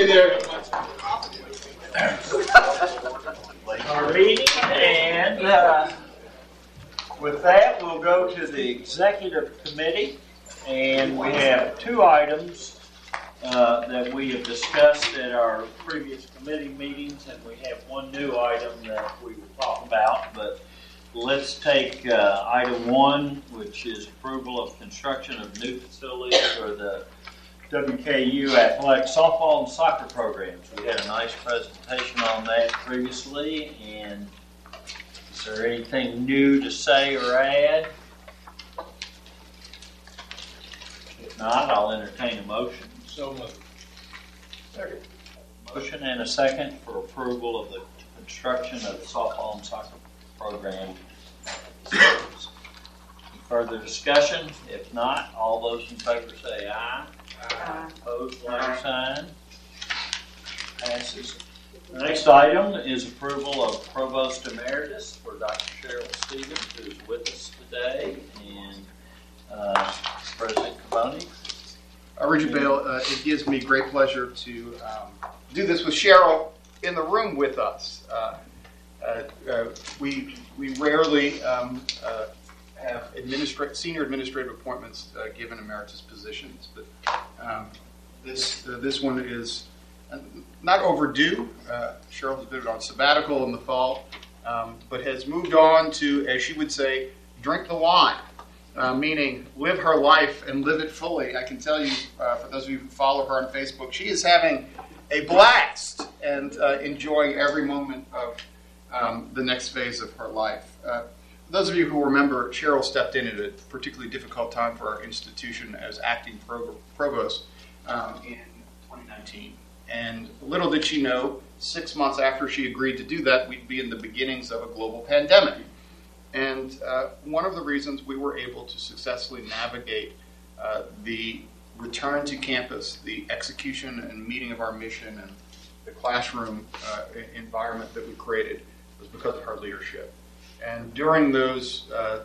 there. Our meeting, and with that, we'll go to the executive committee, and we have two items that we have discussed at our previous committee meetings, and we have one new item that we will talk about. But let's take item one, which is approval of construction of new facilities for the WKU athletic softball and soccer programs. We had a nice presentation on that previously, and is there anything new to say or add? If not, I'll entertain a motion. So moved. Second. Motion and a second for approval of the construction of the softball and soccer program. Further discussion? If not, all those in favor say aye. Aye. Opposed, like sign. Passes. The next item is approval of Provost Emeritus for Dr. Cheryl Stevens, who is with us today, and President Cavoni. Regent Bale, it gives me great pleasure to do this with Cheryl in the room with us. We rarely have senior administrative appointments given emeritus positions, but this one is not overdue. Cheryl has been on sabbatical in the fall, but has moved on to, as she would say, drink the wine. Meaning live her life and live it fully. I can tell you, for those of you who follow her on Facebook, she is having a blast and enjoying every moment of the next phase of her life. For those of you who remember, Cheryl stepped in at a particularly difficult time for our institution as acting provost in 2019. And little did she know, 6 months after she agreed to do that, we'd be in the beginnings of a global pandemic. And one of the reasons we were able to successfully navigate the return to campus, the execution and meeting of our mission, and the classroom environment that we created was because of her leadership. And during those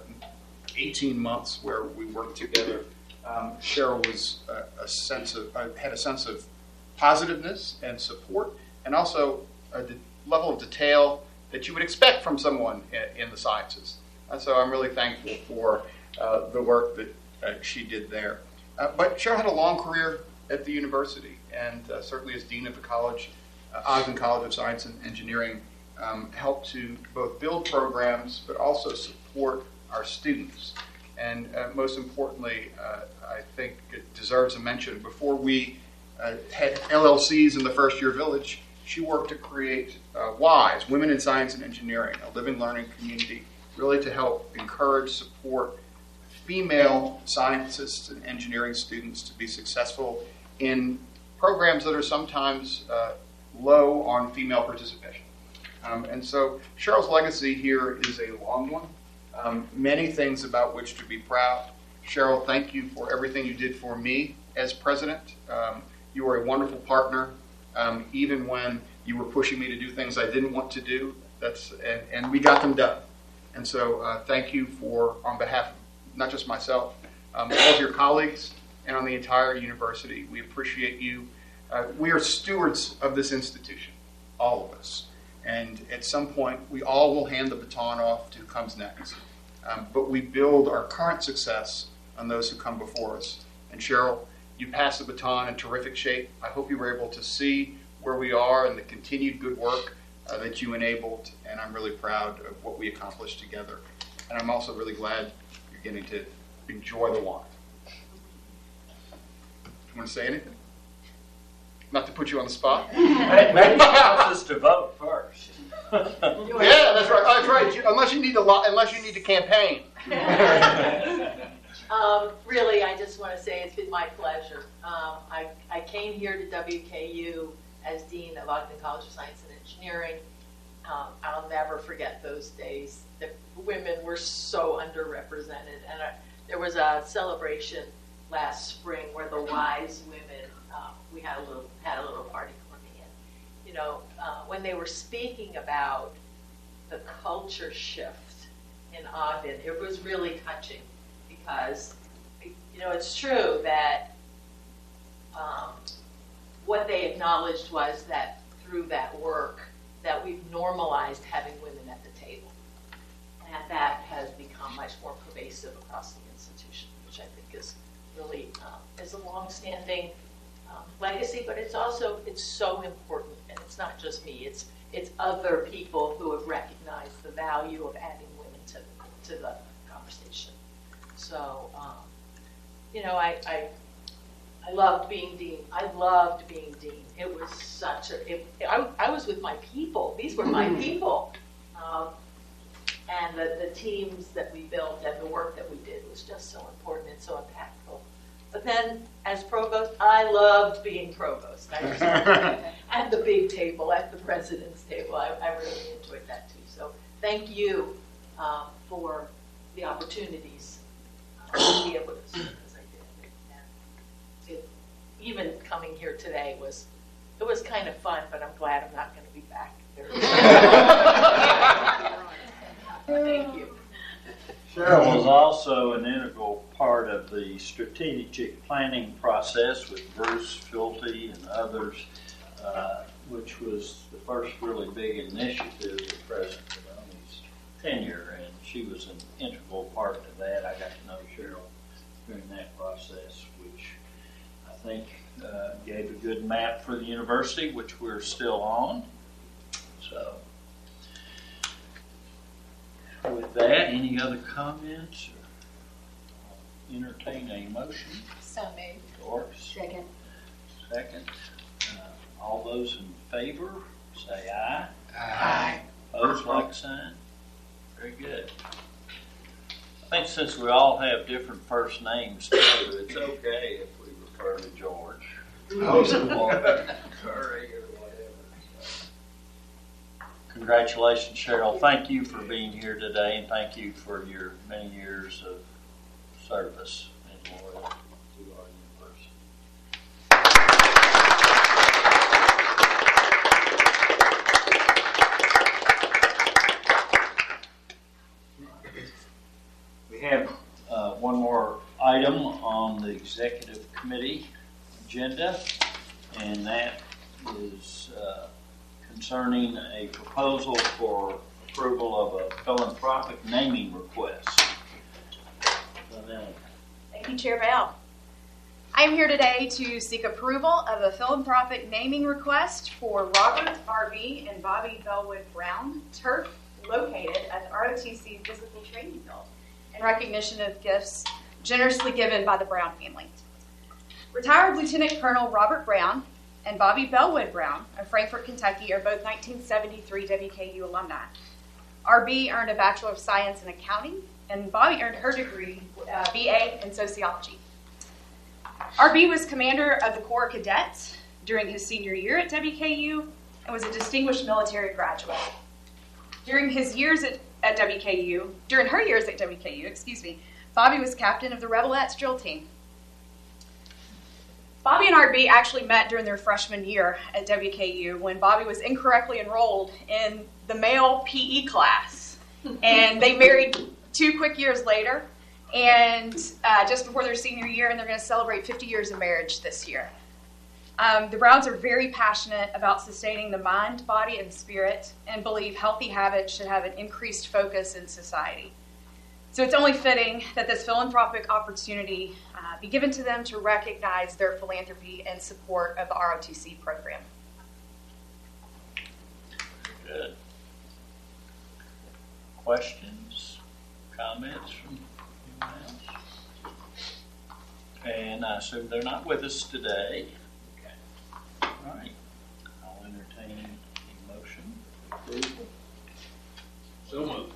18 months where we worked together, Cheryl was had a sense of positiveness and support, and also a level of detail that you would expect from someone in the sciences. And so I'm really thankful for the work that she did there. But Cheryl had a long career at the university, and certainly as dean of the college, Ogden College of Science and Engineering, helped to both build programs but also support our students. And most importantly, I think it deserves a mention. Before we had LLCs in the First Year Village, she worked to create WISE, Women in Science and Engineering, a living learning community, really to help encourage, support female scientists and engineering students to be successful in programs that are sometimes low on female participation. And so Cheryl's legacy here is a long one. Many things about which to be proud. Cheryl, thank you for everything you did for me as president. You were a wonderful partner, even when you were pushing me to do things I didn't want to do. And we got them done. And so thank you on behalf of not just myself, all of your colleagues, and on the entire university. We appreciate you. We are stewards of this institution, all of us. And at some point, we all will hand the baton off to who comes next. But we build our current success on those who come before us. And Cheryl, you passed the baton in terrific shape. I hope you were able to see where we are and the continued good work that you enabled. And I'm really proud of what we accomplished together. And I'm also really glad you're getting to enjoy the wine. You want to say anything? Not to put you on the spot? Maybe it helps us to vote first. Yeah, that's right. That's right. Unless you need to campaign. Really, I just want to say it's been my pleasure. I came here to WKU as Dean of Ogden College of Science and Engineering. I'll never forget those days. The women were so underrepresented, and there was a celebration last spring where the WISE women, we had a little party for me, and when they were speaking about the culture shift in Ogden, it was really touching because it's true that what they acknowledged was that through that work, that we've normalized having women at the table. And that has become much more pervasive across the institution, which I think is really is a long-standing legacy, but it's so important, and it's not just me, it's other people who have recognized the value of adding women to the conversation. So, I loved being dean. I loved being dean. It was such I was with my people. These were my people. And the teams that we built and the work that we did was just so important and so impactful. But then, as provost, I loved being provost. At the big table, at the president's table. I really enjoyed that too. So thank you for the opportunities to be able to serve as I did. And even coming here today was kind of fun, but I'm glad I'm not going to be back there. Thank you. Cheryl was also an integral part of the strategic planning process with Bruce Schulte and others, which was the first really big initiative of President Maloney's tenure, and she was an integral part of that. I got to know Cheryl during that process, which I think gave a good map for the university, which we're still on. So, with that, any other comments or entertain a motion? So moved. Doris? Second. Second. All those in favor, say aye. Aye. Opposed, like sign. Very good. I think since we all have different first names too, it's okay if we refer to George. Curry or whatever. Congratulations, Cheryl. Thank you for being here today, and thank you for your many years of service and loyalty to our university. We have one more item on the executive committee agenda, and that is concerning a proposal for approval of a philanthropic naming request. Thank you, Chair Bell. I am here today to seek approval of a philanthropic naming request for Robert R.B. and Bobby Bellwood Brown turf located at the ROTC physical training field in recognition of gifts generously given by the Brown family. Retired Lieutenant Colonel Robert Brown and Bobby Bellwood Brown of Frankfort, Kentucky are both 1973 WKU alumni. RB earned a Bachelor of Science in Accounting, and Bobby earned her degree, BA in Sociology. RB was commander of the Corps of Cadets during his senior year at WKU and was a distinguished military graduate. During her years at WKU, Bobby was captain of the Rebelettes drill team. Bobby and RB actually met during their freshman year at WKU when Bobby was incorrectly enrolled in the male PE class. And they married 2 quick years later, and just before their senior year, and they're going to celebrate 50 years of marriage this year. The Browns are very passionate about sustaining the mind, body, and spirit, and believe healthy habits should have an increased focus in society. So it's only fitting that this philanthropic opportunity be given to them to recognize their philanthropy and support of the ROTC program. Good. Questions, comments from anyone else? And I assume they're not with us today. Okay. All right. I'll entertain a motion for approval. So moved.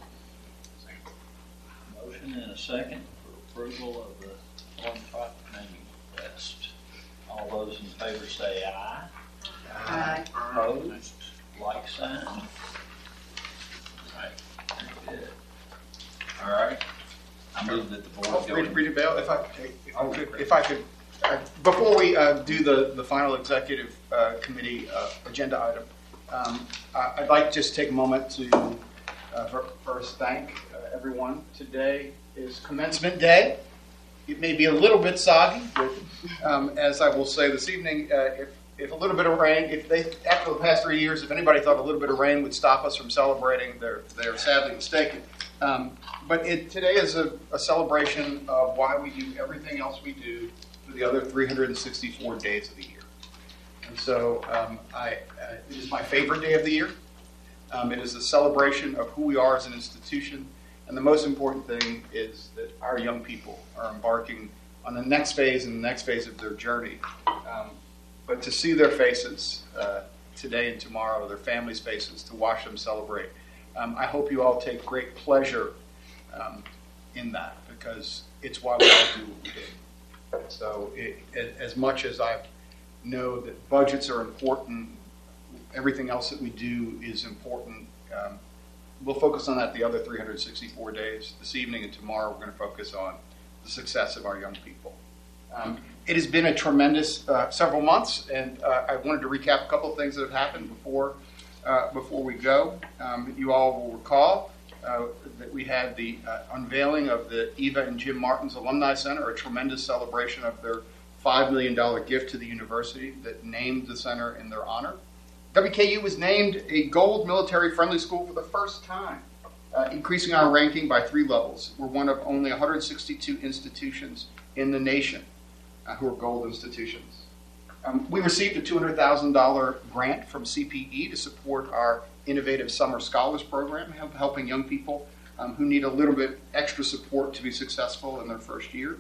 Motion and a second for approval of the philanthropic naming request. All those in favor say aye. Aye. Opposed? Like sign. All right. Very good. All right. I move that the board go. Read it, Bell, if I could, before we do the final executive committee agenda item, I'd like to just take a moment to first thank everyone. Today is commencement day. It may be a little bit soggy, but as I will say this evening, if if a little bit of rain, after the past 3 years, if anybody thought a little bit of rain would stop us from celebrating, they're sadly mistaken. But today is a celebration of why we do everything else we do for the other 364 days of the year. And so it is my favorite day of the year. It is a celebration of who we are as an institution. And the most important thing is that our young people are embarking on the next phase and the next phase of their journey. But to see their faces today and tomorrow, their families' faces, to watch them celebrate, I hope you all take great pleasure in that, because it's why we all do what we do. So as much as I know that budgets are important, everything else that we do is important. We'll focus on that the other 364 days. This evening and tomorrow, we're going to focus on the success of our young people. It has been a tremendous several months, and I wanted to recap a couple of things that have happened before we go. You all will recall that we had the unveiling of the Eva and Jim Martins Alumni Center, a tremendous celebration of their $5 million gift to the university that named the center in their honor. WKU was named a gold military-friendly school for the first time, increasing our ranking by 3 levels. We're one of only 162 institutions in the nation who are gold institutions. We received a $200,000 grant from CPE to support our innovative Summer Scholars Program, helping young people who need a little bit extra support to be successful in their first year.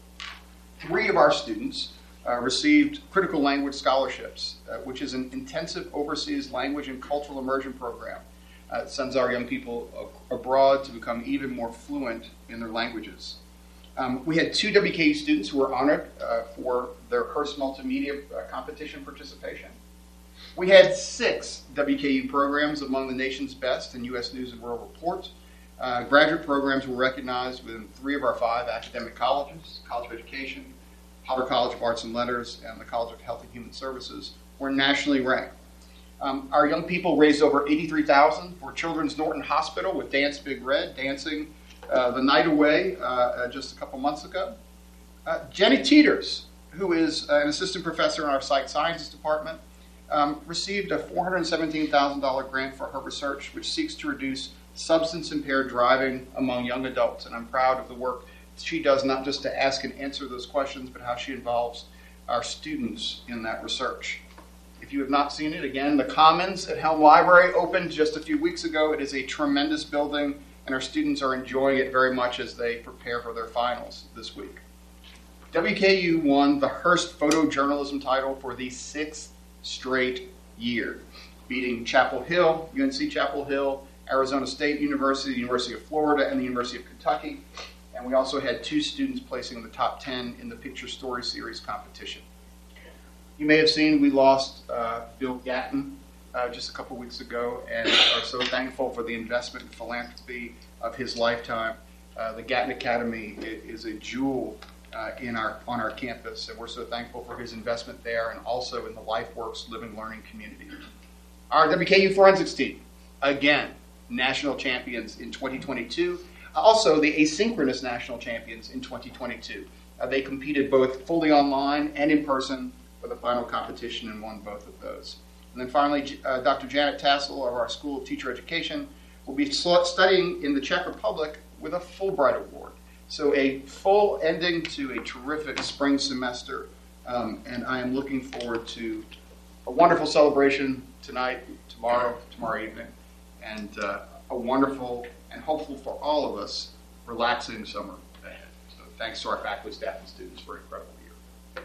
3 of our students received critical language scholarships, which is an intensive overseas language and cultural immersion program. It sends our young people abroad to become even more fluent in their languages. We had 2 WKU students who were honored for their Hearst Multimedia competition participation. We had 6 WKU programs among the nation's best in U.S. News and World Report. Graduate programs were recognized within 3 of our 5 academic colleges: College of Education, Potter College of Arts and Letters, and the College of Health and Human Services, were nationally ranked. Our young people raised over $83,000 for Children's Norton Hospital with Dance Big Red, dancing the night away just a couple months ago. Jenny Teeters, who is an assistant professor in our Psych Sciences department, received a $417,000 grant for her research, which seeks to reduce substance-impaired driving among young adults. And I'm proud of the work she does, not just to ask and answer those questions, but how she involves our students in that research. If you have not seen it, again, the Commons at Helm Library opened just a few weeks ago. It is a tremendous building, and our students are enjoying it very much as they prepare for their finals this week. WKU won the Hearst Photojournalism title for the 6th straight year, beating Chapel Hill, UNC Chapel Hill, Arizona State University, the University of Florida, and the University of Kentucky. And we also had 2 students placing in the top 10 in the Picture Story Series competition. You may have seen we lost Bill Gatton just a couple weeks ago, and are so thankful for the investment and philanthropy of his lifetime. The Gatton Academy is a jewel on our campus, and we're so thankful for his investment there and also in the LifeWorks Living Learning community. Our WKU forensics team, again, national champions in 2022. Also, the asynchronous national champions in 2022. They competed both fully online and in person for the final competition and won both of those. And then finally, Dr. Janet Tassel of our School of Teacher Education will be studying in the Czech Republic with a Fulbright Award. So a full ending to a terrific spring semester, and I am looking forward to a wonderful celebration tonight, tomorrow evening, and a wonderful and hopeful for all of us relaxing summer ahead. So thanks to our faculty, staff, and students for an incredible year.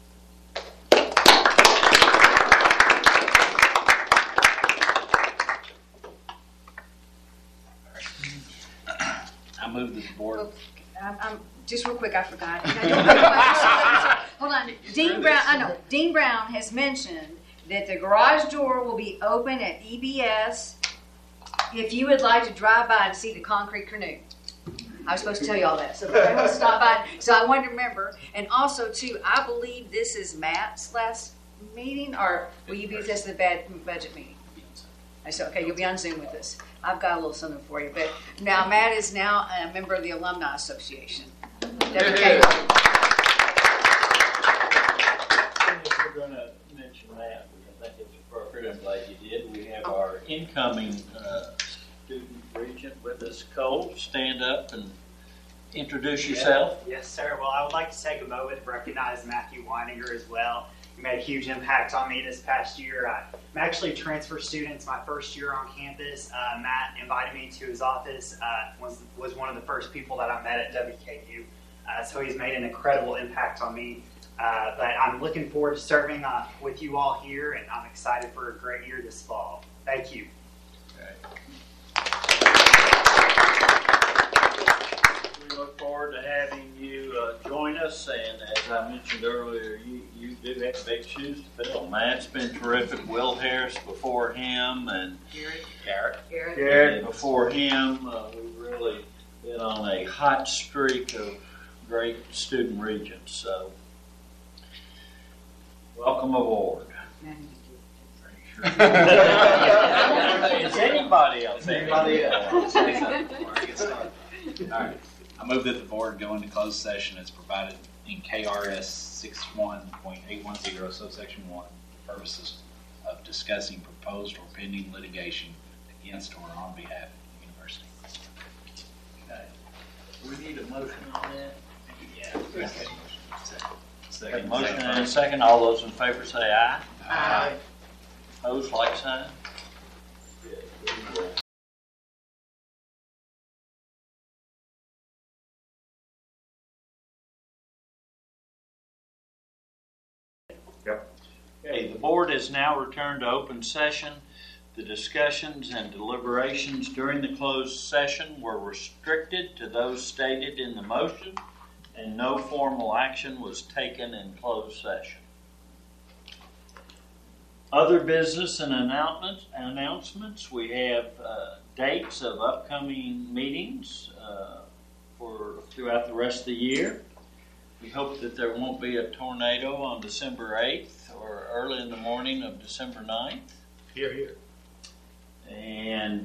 I move this board. Just real quick, I forgot. Hold on. Dean Brown has mentioned that the garage door will be open at EBS if you would like to drive by and see the concrete canoe. I was supposed to tell you all that, so I want to stop by. So I wanted to remember. And also, too, I believe this is Matt's last meeting, or will you be with us at the budget meeting? I said, okay, you'll be on Zoom with us. I've got a little something for you. But now Matt is now a member of the Alumni Association. If you're going to mention mention that. I think it's appropriate. I'm glad you did. We have our incoming student regent with us. Cole, stand up and introduce yourself. Yes, sir. Well, I would like to take a moment to recognize Matthew Weininger as well. He made a huge impact on me this past year. I'm actually a transfer student. It's my first year on campus. Matt invited me to his office, was one of the first people that I met at WKU. So he's made an incredible impact on me. But I'm looking forward to serving with you all here, and I'm excited for a great year this fall. Thank you. We look forward to having you join us, and as I mentioned earlier, you do have big shoes to fill. Matt's been terrific. Will Harris before him, and Garrett before him. We've really been on a hot streak of great student regents. So, welcome aboard. Is anybody else? Anybody else? All right. I move that the board go into closed session as provided in KRS 61.810 subsection 1 for purposes of discussing proposed or pending litigation against or on behalf of the university. Okay. We need a motion on that? Yeah. Second. Motion and a second. All those in favor say aye. Aye. Opposed, like sign. Okay, the board is now returned to open session. The discussions and deliberations during the closed session were restricted to those stated in the motion, and no formal action was taken in closed session. Other business and announcements. We have dates of upcoming meetings for throughout the rest of the year. We hope that there won't be a tornado on December 8th or early in the morning of December 9th. Here, here. And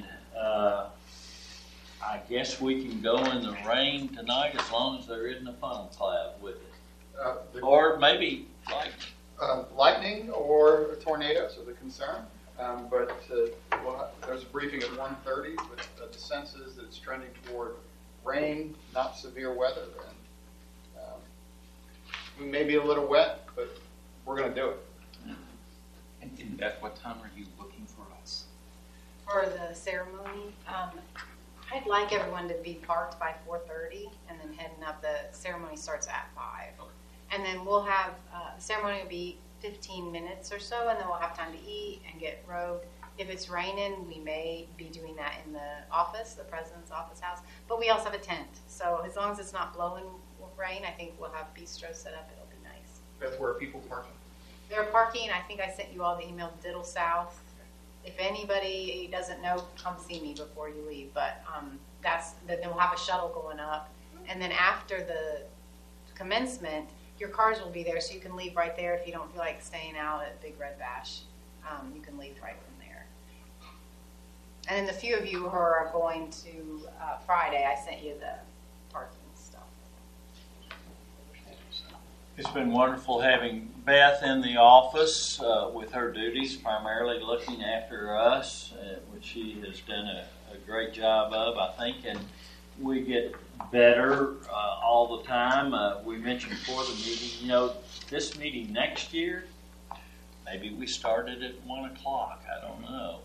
I guess we can go in the rain tonight as long as there isn't a funnel cloud with it. Or maybe lightning. Lightning or tornadoes are the concern, but there's a briefing at 1:30, but the sense is that it's trending toward rain, not severe weather, and we may be a little wet, but we're going to do it. And at what time are you looking for us? For the ceremony, I'd like everyone to be parked by 4:30 and then heading up. The ceremony starts at 5. Okay. And then we'll have, the ceremony will be 15 minutes or so, and then we'll have time to eat and get robed. If it's raining, we may be doing that in the office, the president's office house. But we also have a tent. So as long as it's not blowing rain, I think we'll have bistro set up. It'll be nice. That's where people parking. They're parking. I think I sent you all the email, Diddle South. If anybody doesn't know, come see me before you leave. But then we'll have a shuttle going up. And then after the commencement, your cars will be there, so you can leave right there if you don't feel like staying out at Big Red Bash. You can leave right from there. And then the few of you who are going to Friday, I sent you the parking stuff. It's been wonderful having Beth in the office with her duties, primarily looking after us, which she has done a great job of, I think, and we get better all the time. We mentioned before the meeting, this meeting next year, maybe we started at 1 o'clock. I don't know.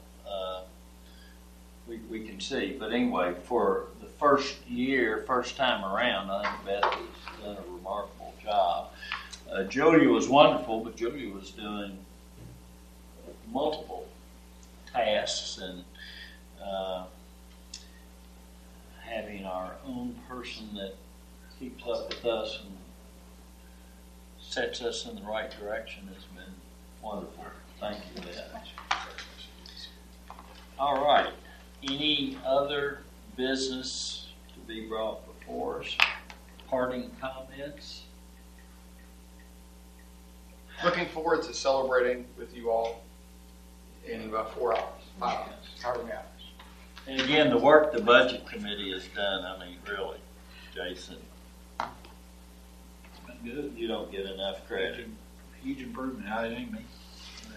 We can see. But anyway, for the first time around, I think Beth has done a remarkable job. Julia was wonderful, but Julia was doing multiple tasks and having our own person that keeps up with us and sets us in the right direction has been wonderful. Thank you for that. All right. Any other business to be brought before us? Parting comments? Looking forward to celebrating with you all in about 4 hours, 5 hours, however many hours. And again, the work the budget committee has done, I mean, really, Jason, It's been good. you don't get enough credit. Huge improvement. It ain't me.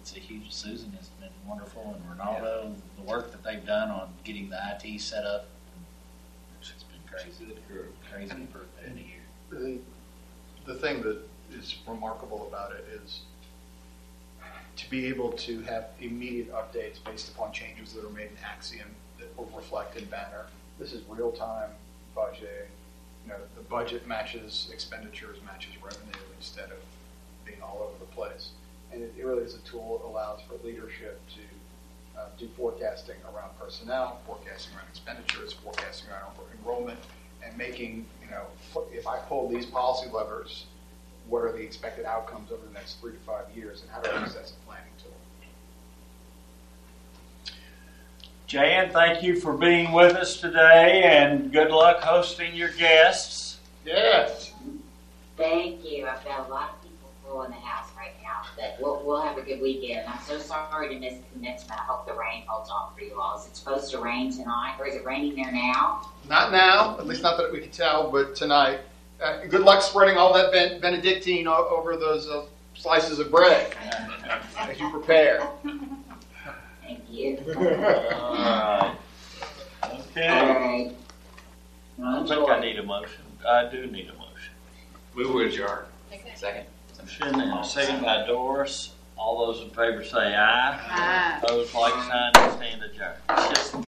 it's a huge, Susan has been wonderful, and Ronaldo, the work that they've done on getting the IT set up, it's been crazy. Crazy for a year. The thing that is remarkable about it is to be able to have immediate updates based upon changes that are made in Axiom that will reflect in Banner. This is real-time budgeting. You know, the budget matches expenditures, matches revenue instead of being all over the place. And it really is a tool that allows for leadership to do forecasting around personnel, forecasting around expenditures, forecasting around enrollment, and making, you know, if I pull these policy levers, what are the expected outcomes over the next 3 to 5 years, and how do I use that as a planning tool? Jan, thank you for being with us today, and good luck hosting your guests. Yes. Thank you. I've got a lot of people full in the house right now, but we'll have a good weekend. I'm so sorry to miss the commencement. I hope the rain holds off for you all. Is it supposed to rain tonight, or is it raining there now? Not now, at least not that we can tell, but tonight. Good luck spreading all that Benedictine over those slices of bread as you prepare. Thank you. All right. Okay. All right. I think I need a motion. I do need a motion. Move with adjourn. Second. Motion and a second by Doris. All those in favor say aye. Aye. Opposed, like sign, stand adjourned.